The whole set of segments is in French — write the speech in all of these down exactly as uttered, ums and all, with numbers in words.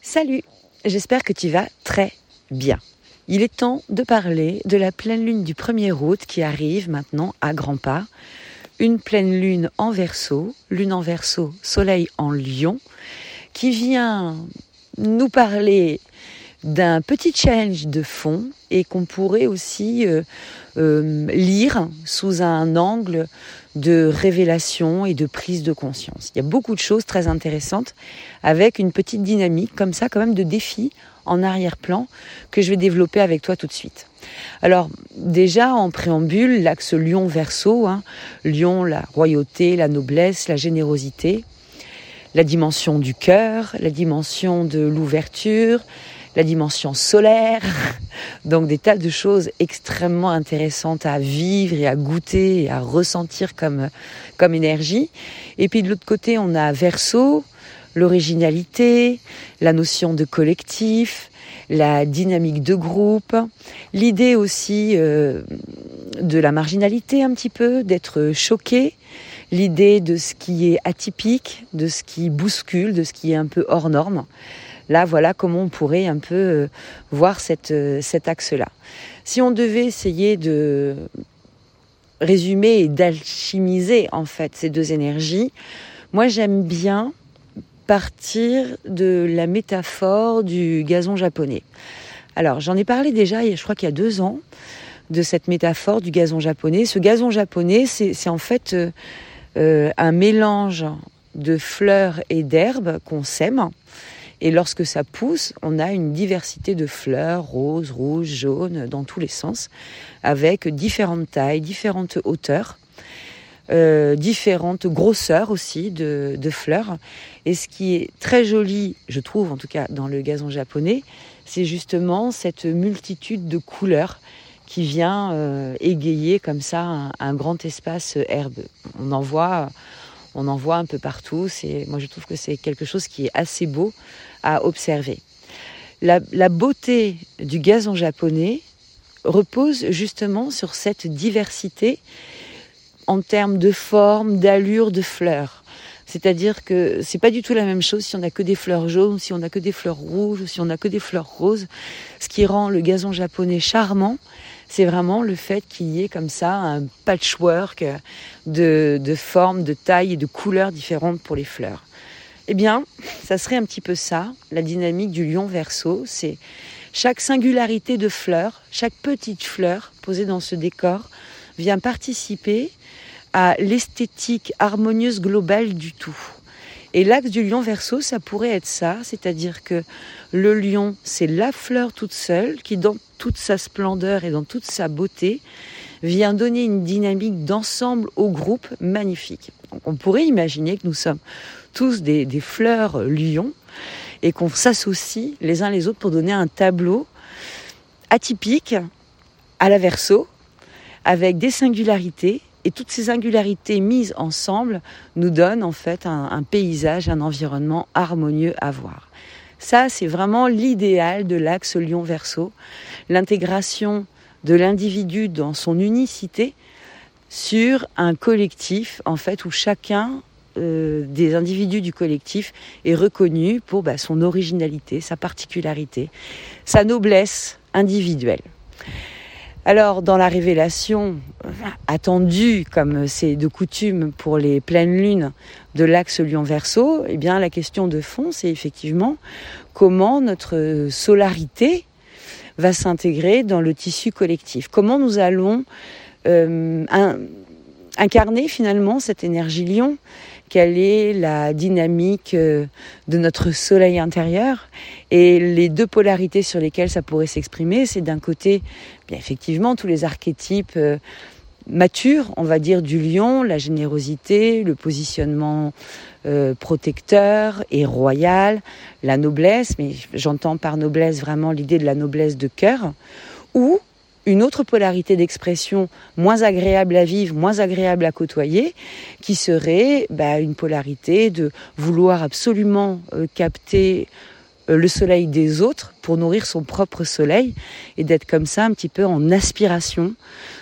Salut, j'espère que tu vas très bien. Il est temps de parler de la pleine lune du premier août qui arrive maintenant à grands pas. Une pleine lune en Verseau, lune en Verseau, soleil en Lion, qui vient nous parler d'un petit challenge de fond et qu'on pourrait aussi euh, euh, lire sous un angle de révélation et de prise de conscience. Il y a beaucoup de choses très intéressantes avec une petite dynamique comme ça, quand même de défi en arrière-plan que je vais développer avec toi tout de suite. Alors déjà en préambule, l'axe Lion-Verseau, hein, Lion, la royauté, la noblesse, la générosité, la dimension du cœur, la dimension de l'ouverture, la dimension solaire, donc des tas de choses extrêmement intéressantes à vivre et à goûter et à ressentir comme, comme énergie. Et puis de l'autre côté, on a Verseau, l'originalité, la notion de collectif, la dynamique de groupe, l'idée aussi euh, de la marginalité un petit peu, d'être choqué, l'idée de ce qui est atypique, de ce qui bouscule, de ce qui est un peu hors norme. Là, voilà comment on pourrait un peu euh, voir cette, euh, cet axe-là. Si on devait essayer de résumer et d'alchimiser en fait ces deux énergies, moi j'aime bien partir de la métaphore du gazon japonais. Alors, j'en ai parlé déjà, je crois qu'il y a deux ans, de cette métaphore du gazon japonais. Ce gazon japonais, c'est, c'est en fait euh, euh, un mélange de fleurs et d'herbes qu'on sème. Et lorsque ça pousse, on a une diversité de fleurs, roses, rouges, jaunes, dans tous les sens, avec différentes tailles, différentes hauteurs, euh, différentes grosseurs aussi de, de fleurs. Et ce qui est très joli, je trouve en tout cas dans le gazon japonais, c'est justement cette multitude de couleurs qui vient euh, égayer comme ça un, un grand espace herbeux. On en voit... On en voit un peu partout. C'est, moi, je trouve que c'est quelque chose qui est assez beau à observer. La, la beauté du gazon japonais repose justement sur cette diversité en termes de forme, d'allure, de fleurs. C'est-à-dire que c'est pas du tout la même chose si on n'a que des fleurs jaunes, si on n'a que des fleurs rouges, si on n'a que des fleurs roses. Ce qui rend le gazon japonais charmant, c'est vraiment le fait qu'il y ait comme ça un patchwork de, de formes, de tailles et de couleurs différentes pour les fleurs. Eh bien, ça serait un petit peu ça, la dynamique du Lion Verseau. C'est chaque singularité de fleurs, chaque petite fleur posée dans ce décor vient participer à l'esthétique harmonieuse globale du tout. Et l'axe du Lion Verseau, ça pourrait être ça, c'est-à-dire que le lion, c'est la fleur toute seule qui, dans toute sa splendeur et dans toute sa beauté, vient donner une dynamique d'ensemble au groupe magnifique. Donc on pourrait imaginer que nous sommes tous des, des fleurs lions et qu'on s'associe les uns les autres pour donner un tableau atypique à la Verseau, avec des singularités. Et toutes ces singularités mises ensemble nous donnent en fait un, un paysage, un environnement harmonieux à voir. Ça, c'est vraiment l'idéal de l'axe Lion-Verseau, l'intégration de l'individu dans son unicité sur un collectif en fait où chacun euh, des individus du collectif est reconnu pour bah, son originalité, sa particularité, sa noblesse individuelle. Alors, dans la révélation attendue, comme c'est de coutume pour les pleines lunes de l'axe Lion-Verseau, eh bien, la question de fond, c'est effectivement comment notre solarité va s'intégrer dans le tissu collectif. Comment nous allons euh, un, incarner finalement cette énergie lion. Quelle est la dynamique de notre soleil intérieur. Et les deux polarités sur lesquelles ça pourrait s'exprimer, c'est d'un côté, bien effectivement, tous les archétypes euh, matures, on va dire, du lion, la générosité, le positionnement euh, protecteur et royal, la noblesse, mais j'entends par noblesse vraiment l'idée de la noblesse de cœur, ou une autre polarité d'expression moins agréable à vivre, moins agréable à côtoyer, qui serait bah, une polarité de vouloir absolument euh, capter euh, le soleil des autres pour nourrir son propre soleil et d'être comme ça un petit peu en aspiration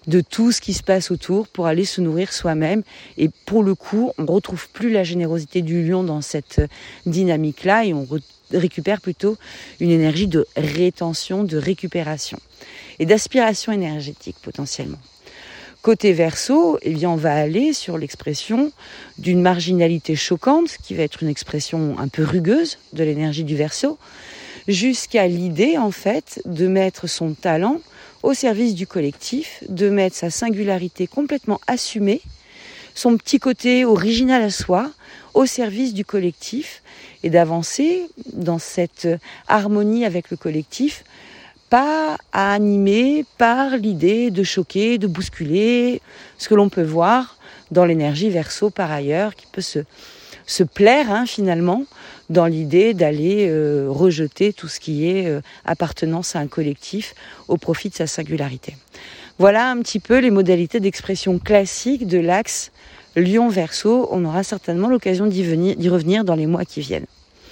de tout ce qui se passe autour pour aller se nourrir soi-même. Et pour le coup, on ne retrouve plus la générosité du lion dans cette dynamique-là et on re- récupère plutôt une énergie de rétention, de récupération et d'aspiration énergétique potentiellement. Côté Verseau, eh bien, on va aller sur l'expression d'une marginalité choquante, qui va être une expression un peu rugueuse de l'énergie du Verseau, jusqu'à l'idée, en fait, de mettre son talent au service du collectif, de mettre sa singularité complètement assumée, son petit côté original à soi, au service du collectif, et d'avancer dans cette harmonie avec le collectif, pas animé par l'idée de choquer, de bousculer, ce que l'on peut voir dans l'énergie Verseau par ailleurs, qui peut se, se plaire hein, finalement dans l'idée d'aller euh, rejeter tout ce qui est euh, appartenance à un collectif au profit de sa singularité. Voilà un petit peu les modalités d'expression classiques de l'axe Lion-Verseau. On aura certainement l'occasion d'y, venir, d'y revenir dans les mois qui viennent.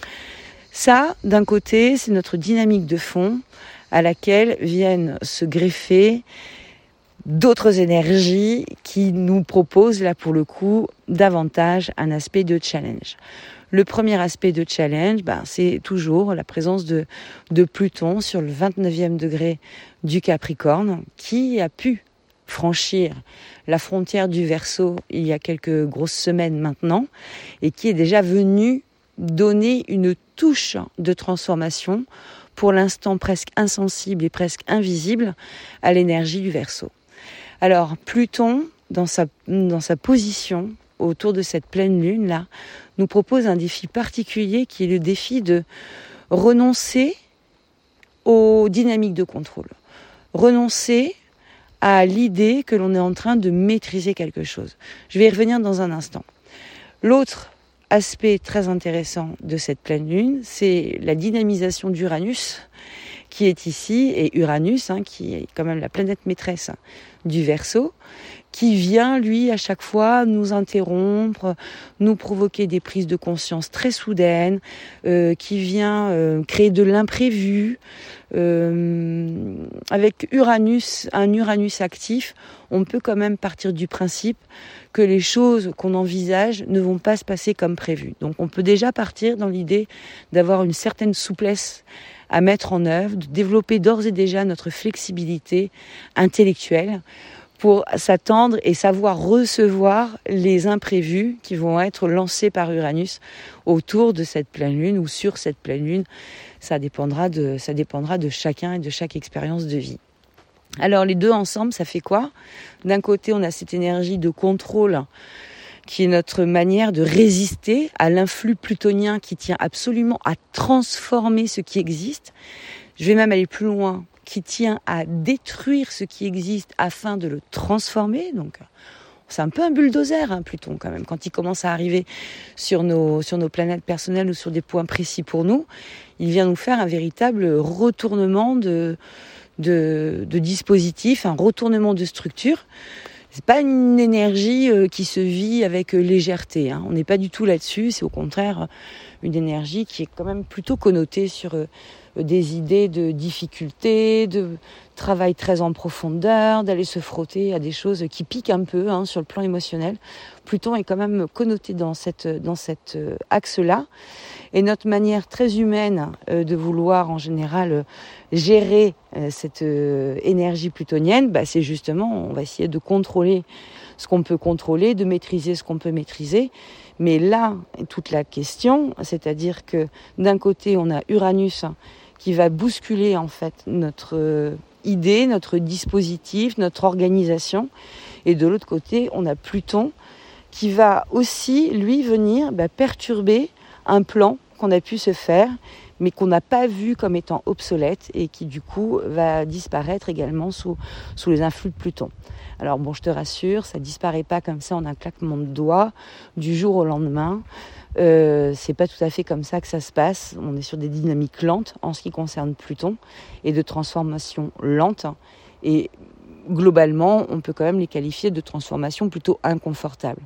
Ça, d'un côté, c'est notre dynamique de fond à laquelle viennent se greffer d'autres énergies qui nous proposent, là pour le coup, davantage un aspect de challenge. Le premier aspect de challenge, ben, c'est toujours la présence de, de Pluton sur le vingt-neuvième degré du Capricorne, qui a pu franchir la frontière du Verseau il y a quelques grosses semaines maintenant, et qui est déjà venu donner une touche de transformation, pour l'instant presque insensible et presque invisible, à l'énergie du Verseau. Alors Pluton, dans sa, dans sa position autour de cette pleine lune là, nous propose un défi particulier qui est le défi de renoncer aux dynamiques de contrôle, renoncer à l'idée que l'on est en train de maîtriser quelque chose. Je vais y revenir dans un instant. L'autre aspect très intéressant de cette pleine lune, c'est la dynamisation d'Uranus qui est ici, et Uranus, hein, qui est quand même la planète maîtresse du Verseau, qui vient, lui, à chaque fois, nous interrompre, nous provoquer des prises de conscience très soudaines, euh, qui vient euh, créer de l'imprévu. Euh, avec Uranus, un Uranus actif, on peut quand même partir du principe que les choses qu'on envisage ne vont pas se passer comme prévu. Donc on peut déjà partir dans l'idée d'avoir une certaine souplesse à mettre en œuvre, de développer d'ores et déjà notre flexibilité intellectuelle pour s'attendre et savoir recevoir les imprévus qui vont être lancés par Uranus autour de cette pleine lune ou sur cette pleine lune. Ça dépendra de, ça dépendra de chacun et de chaque expérience de vie. Alors les deux ensemble, ça fait quoi ? D'un côté, on a cette énergie de contrôle qui est notre manière de résister à l'influx plutonien qui tient absolument à transformer ce qui existe. Je vais même aller plus loin, qui tient à détruire ce qui existe afin de le transformer. Donc, c'est un peu un bulldozer, hein, Pluton, quand même. Quand il commence à arriver sur nos, sur nos planètes personnelles ou sur des points précis pour nous, il vient nous faire un véritable retournement de, de, de dispositif, un retournement de structure. C'est pas une énergie euh, qui se vit avec euh, légèreté, hein. On n'est pas du tout là-dessus. C'est au contraire une énergie qui est quand même plutôt connotée sur euh, des idées de difficulté, de travail très en profondeur, d'aller se frotter à des choses qui piquent un peu hein, sur le plan émotionnel. Pluton est quand même connoté dans cette dans cet euh, axe-là. Et notre manière très humaine euh, de vouloir en général euh, gérer euh, cette euh, énergie plutonienne, bah, c'est justement, on va essayer de contrôler ce qu'on peut contrôler, de maîtriser ce qu'on peut maîtriser. Mais là, toute la question, c'est-à-dire que d'un côté, on a Uranus hein, qui va bousculer en fait notre euh, idée, notre dispositif, notre organisation. Et de l'autre côté, on a Pluton qui va aussi, lui, venir bah, perturber un plan qu'on a pu se faire, mais qu'on n'a pas vu comme étant obsolète et qui, du coup, va disparaître également sous, sous les influx de Pluton. Alors, bon, je te rassure, ça ne disparaît pas comme ça en un claquement de doigts, du jour au lendemain. Euh, c'est pas tout à fait comme ça que ça se passe. On est sur des dynamiques lentes en ce qui concerne Pluton et de transformation lente. Et globalement, on peut quand même les qualifier de transformation plutôt inconfortable.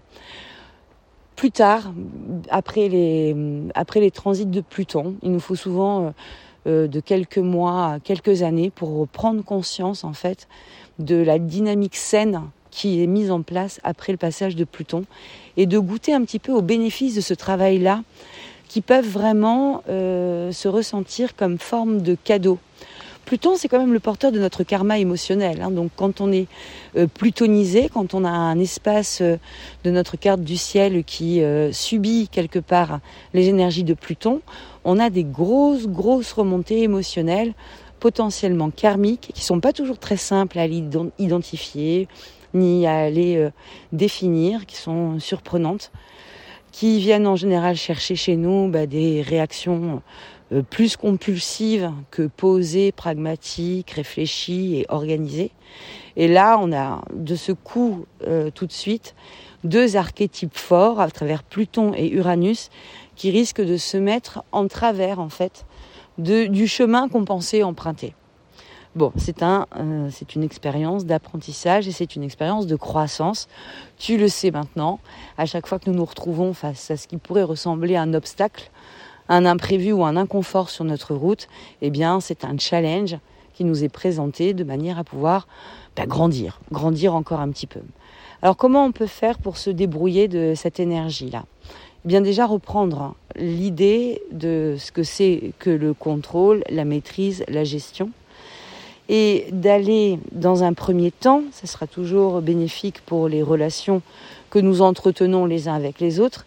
Plus tard, après les, après les transits de Pluton, il nous faut souvent euh, de quelques mois à quelques années pour prendre conscience en fait de la dynamique saine qui est mise en place après le passage de Pluton et de goûter un petit peu aux bénéfices de ce travail-là qui peuvent vraiment euh, se ressentir comme forme de cadeau. Pluton, c'est quand même le porteur de notre karma émotionnel. Hein. Donc quand on est euh, plutonisé, quand on a un espace euh, de notre carte du ciel qui euh, subit quelque part les énergies de Pluton, on a des grosses, grosses remontées émotionnelles, potentiellement karmiques, qui ne sont pas toujours très simples à aller identifier, ni à aller euh, définir, qui sont surprenantes, qui viennent en général chercher chez nous bah, des réactions euh, plus compulsives que posées, pragmatiques, réfléchies et organisées. Et là, on a de ce coup, euh, tout de suite, deux archétypes forts à travers Pluton et Uranus qui risquent de se mettre en travers, en fait, de, du chemin qu'on pensait emprunter. Bon, c'est, un, euh, c'est une expérience d'apprentissage et c'est une expérience de croissance. Tu le sais maintenant, à chaque fois que nous nous retrouvons face à ce qui pourrait ressembler à un obstacle, un imprévu ou un inconfort sur notre route, eh bien, c'est un challenge qui nous est présenté de manière à pouvoir bah, grandir, grandir encore un petit peu. Alors, comment on peut faire pour se débrouiller de cette énergie-là ? Eh bien, déjà reprendre l'idée de ce que c'est que le contrôle, la maîtrise, la gestion. Et d'aller, dans un premier temps, ça sera toujours bénéfique pour les relations que nous entretenons les uns avec les autres,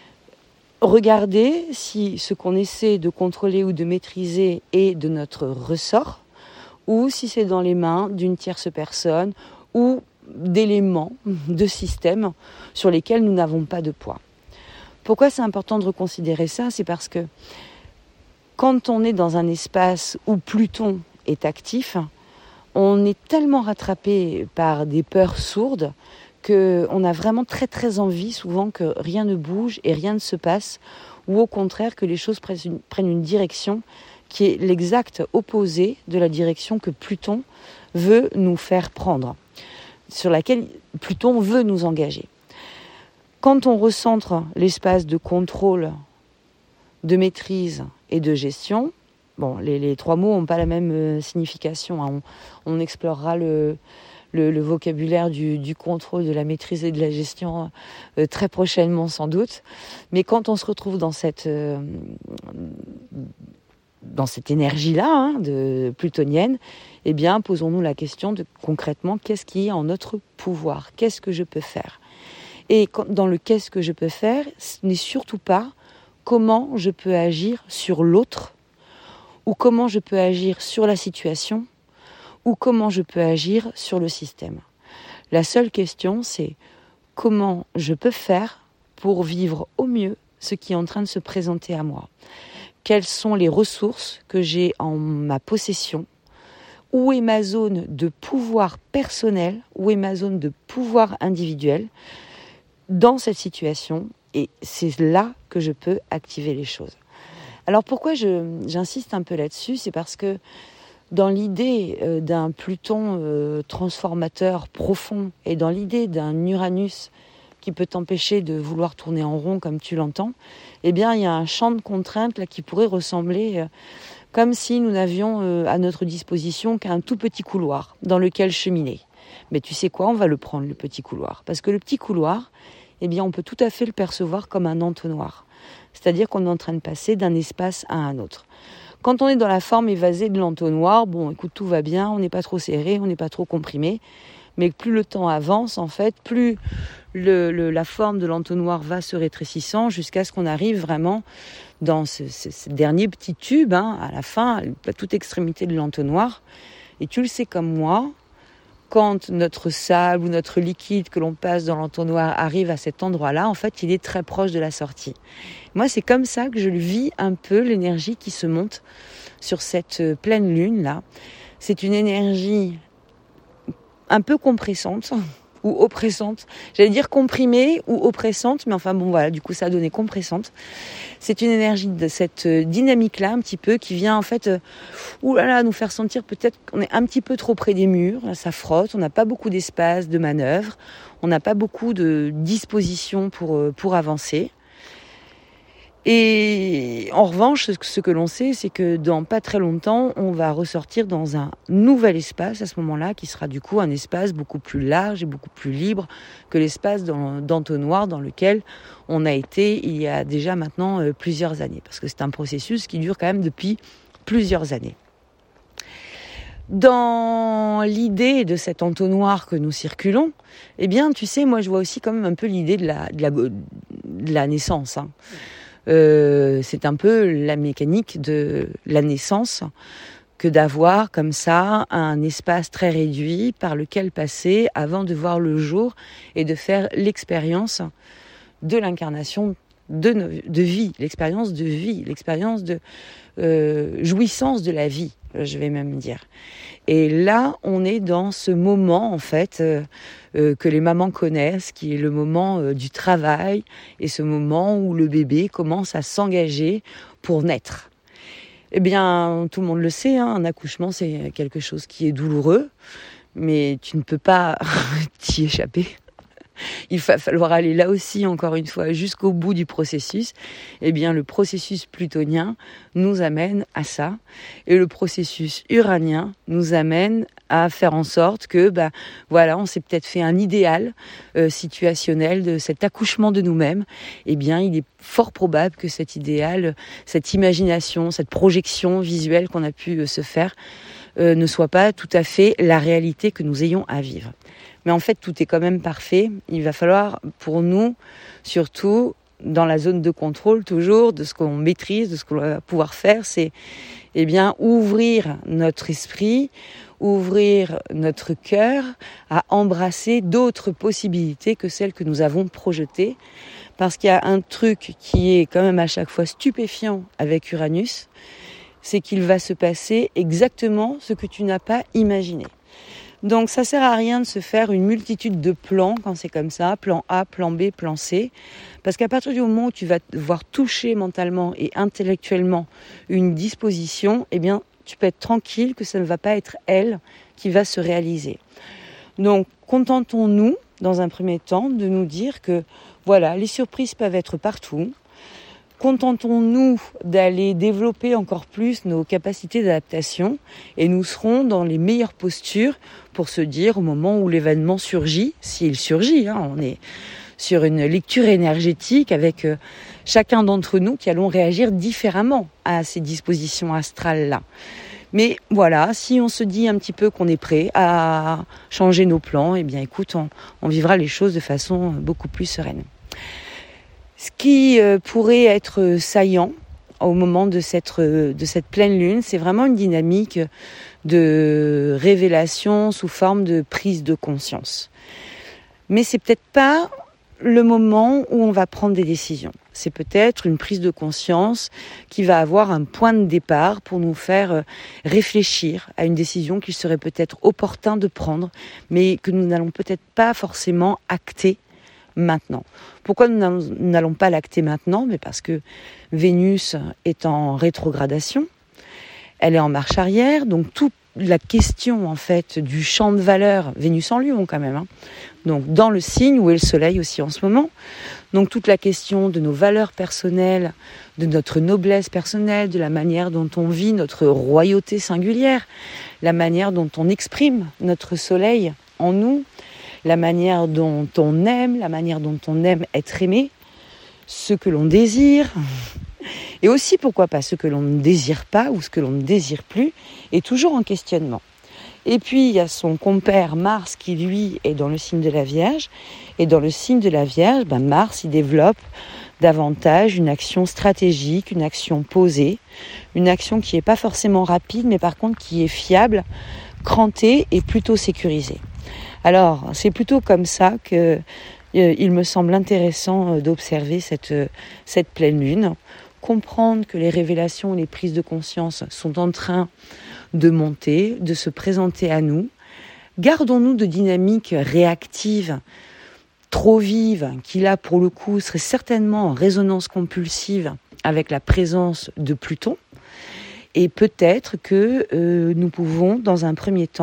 regarder si ce qu'on essaie de contrôler ou de maîtriser est de notre ressort, ou si c'est dans les mains d'une tierce personne, ou d'éléments, de systèmes sur lesquels nous n'avons pas de poids. Pourquoi c'est important de reconsidérer ça ? C'est parce que quand on est dans un espace où Pluton est actif, on est tellement rattrapé par des peurs sourdes qu'on a vraiment très très envie souvent que rien ne bouge et rien ne se passe, ou au contraire que les choses prennent une, prennent une direction qui est l'exact opposé de la direction que Pluton veut nous faire prendre, sur laquelle Pluton veut nous engager. Quand on recentre l'espace de contrôle, de maîtrise et de gestion, bon, les, les trois mots n'ont pas la même euh, signification. Hein. On, on explorera le, le, le vocabulaire du, du contrôle, de la maîtrise et de la gestion euh, très prochainement sans doute. Mais quand on se retrouve dans cette, euh, dans cette énergie-là, hein, de plutonienne, eh bien, posons-nous la question de concrètement, qu'est-ce qui est en notre pouvoir ? Qu'est-ce que je peux faire ? Et quand, dans le qu'est-ce que je peux faire, ce n'est surtout pas comment je peux agir sur l'autre, ou comment je peux agir sur la situation, ou comment je peux agir sur le système. La seule question, c'est comment je peux faire pour vivre au mieux ce qui est en train de se présenter à moi. Quelles sont les ressources que j'ai en ma possession ? Où est ma zone de pouvoir personnel ? Où est ma zone de pouvoir individuel dans cette situation ? Et c'est là que je peux activer les choses. Alors pourquoi je, j'insiste un peu là-dessus ? C'est parce que dans l'idée euh, d'un Pluton euh, transformateur profond et dans l'idée d'un Uranus qui peut t'empêcher de vouloir tourner en rond comme tu l'entends, eh bien il y a un champ de contraintes là, qui pourrait ressembler euh, comme si nous n'avions euh, à notre disposition qu'un tout petit couloir dans lequel cheminer. Mais tu sais quoi ? On va le prendre, le petit couloir. Parce que le petit couloir, eh bien on peut tout à fait le percevoir comme un entonnoir. C'est-à-dire qu'on est en train de passer d'un espace à un autre. Quand on est dans la forme évasée de l'entonnoir, bon, écoute, tout va bien, on n'est pas trop serré, on n'est pas trop comprimé. Mais plus le temps avance, en fait, plus le, le, la forme de l'entonnoir va se rétrécissant jusqu'à ce qu'on arrive vraiment dans ce, ce, ce dernier petit tube, hein, à la fin, à toute extrémité de l'entonnoir. Et tu le sais comme moi, quand notre sable ou notre liquide que l'on passe dans l'entonnoir arrive à cet endroit-là, en fait, il est très proche de la sortie. Moi, c'est comme ça que je le vis un peu, l'énergie qui se monte sur cette pleine lune-là. C'est une énergie un peu compressante ou oppressante. J'allais dire comprimée ou oppressante, mais enfin bon, voilà, du coup, ça a donné compressante. C'est une énergie de cette dynamique-là, un petit peu, qui vient en fait, euh, oulala, nous faire sentir peut-être qu'on est un petit peu trop près des murs. Là, ça frotte, on n'a pas beaucoup d'espace de manœuvre, on n'a pas beaucoup de disposition pour, euh, pour avancer. Et en revanche, ce que l'on sait, c'est que dans pas très longtemps, on va ressortir dans un nouvel espace à ce moment-là, qui sera du coup un espace beaucoup plus large et beaucoup plus libre que l'espace d'entonnoir dans lequel on a été il y a déjà maintenant euh, plusieurs années. Parce que c'est un processus qui dure quand même depuis plusieurs années. Dans l'idée de cet entonnoir que nous circulons, eh bien, tu sais, moi je vois aussi quand même un peu l'idée de la, de la, de la naissance, hein. Euh, c'est un peu la mécanique de la naissance que d'avoir comme ça un espace très réduit par lequel passer avant de voir le jour et de faire l'expérience de l'incarnation de, de vie, l'expérience de vie, l'expérience de euh, jouissance de la vie, je vais même dire. Et là, on est dans ce moment, en fait, euh, euh, que les mamans connaissent, qui est le moment euh, du travail et ce moment où le bébé commence à s'engager pour naître. Eh bien, tout le monde le sait, hein, un accouchement, c'est quelque chose qui est douloureux, mais tu ne peux pas t'y échapper. Il va falloir aller là aussi, encore une fois, jusqu'au bout du processus. Eh bien, le processus plutonien nous amène à ça. Et le processus uranien nous amène à faire en sorte que, bah, voilà, on s'est peut-être fait un idéal euh, situationnel de cet accouchement de nous-mêmes. Eh bien, il est fort probable que cet idéal, cette imagination, cette projection visuelle qu'on a pu euh, se faire euh, ne soit pas tout à fait la réalité que nous ayons à vivre. Mais en fait, tout est quand même parfait. Il va falloir, pour nous, surtout dans la zone de contrôle, toujours, de ce qu'on maîtrise, de ce qu'on va pouvoir faire, c'est eh bien, ouvrir notre esprit, ouvrir notre cœur à embrasser d'autres possibilités que celles que nous avons projetées. Parce qu'il y a un truc qui est quand même à chaque fois stupéfiant avec Uranus, c'est qu'il va se passer exactement ce que tu n'as pas imaginé. Donc ça sert à rien de se faire une multitude de plans quand c'est comme ça, plan A, plan B, plan C, parce qu'à partir du moment où tu vas devoir toucher mentalement et intellectuellement une disposition, eh bien tu peux être tranquille que ça ne va pas être elle qui va se réaliser. Donc contentons-nous dans un premier temps de nous dire que voilà, les surprises peuvent être partout. Contentons-nous d'aller développer encore plus nos capacités d'adaptation et nous serons dans les meilleures postures pour se dire au moment où l'événement surgit, s'il surgit, hein, on est sur une lecture énergétique avec euh, chacun d'entre nous qui allons réagir différemment à ces dispositions astrales-là. Mais voilà, si on se dit un petit peu qu'on est prêt à changer nos plans, eh bien écoute, on, on vivra les choses de façon beaucoup plus sereine. Ce qui euh, pourrait être saillant au moment de cette, de cette pleine lune, c'est vraiment une dynamique de révélation sous forme de prise de conscience. Mais c'est peut-être pas le moment où on va prendre des décisions. C'est peut-être une prise de conscience qui va avoir un point de départ pour nous faire réfléchir à une décision qu'il serait peut-être opportun de prendre, mais que nous n'allons peut-être pas forcément acter maintenant. Pourquoi nous n'allons pas l'acter maintenant ? Mais parce que Vénus est en rétrogradation, elle est en marche arrière, donc toute la question en fait du champ de valeur, Vénus en Lion quand même, hein, donc dans le signe où est le Soleil aussi en ce moment, donc toute la question de nos valeurs personnelles, de notre noblesse personnelle, de la manière dont on vit notre royauté singulière, la manière dont on exprime notre Soleil en nous, la manière dont on aime, la manière dont on aime être aimé, ce que l'on désire, et aussi, pourquoi pas, ce que l'on ne désire pas ou ce que l'on ne désire plus, est toujours en questionnement. Et puis, il y a son compère Mars qui, lui, est dans le signe de la Vierge, et dans le signe de la Vierge, ben Mars, il développe davantage une action stratégique, une action posée, une action qui n'est pas forcément rapide, mais par contre qui est fiable, crantée et plutôt sécurisée. Alors, c'est plutôt comme ça que euh, il me semble intéressant d'observer cette, cette pleine lune, comprendre que les révélations, les prises de conscience sont en train de monter, de se présenter à nous. Gardons-nous de dynamiques réactives, trop vives, qui là, pour le coup, seraient certainement en résonance compulsive avec la présence de Pluton. Et peut-être que euh, nous pouvons, dans un premier temps,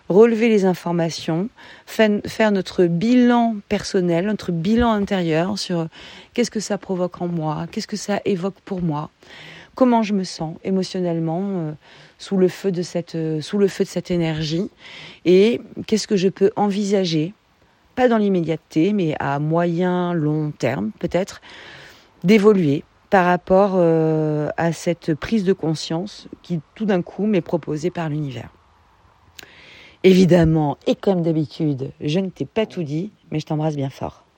relever les informations, faire notre bilan personnel, notre bilan intérieur sur qu'est-ce que ça provoque en moi, qu'est-ce que ça évoque pour moi, comment je me sens émotionnellement euh, sous le feu de cette, euh, sous le feu de cette énergie, et qu'est-ce que je peux envisager, pas dans l'immédiateté, mais à moyen, long terme peut-être, d'évoluer par rapport euh, à cette prise de conscience qui tout d'un coup m'est proposée par l'univers. Évidemment, et comme d'habitude, je ne t'ai pas tout dit, mais je t'embrasse bien fort.